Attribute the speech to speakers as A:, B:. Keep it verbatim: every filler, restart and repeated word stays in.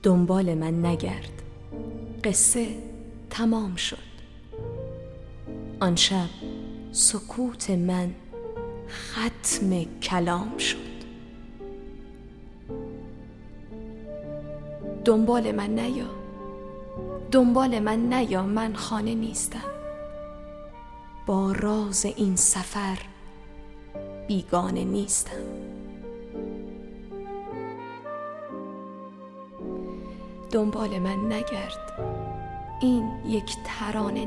A: دنبال من نگرد، قصه تمام شد. آن شب سکوت من ختم کلام شد. دنبال من نیا، دنبال من نیا، من خانه نیستم. با راز این سفر بیگانه نیستم. دنبال من نگرد، این یک ترانه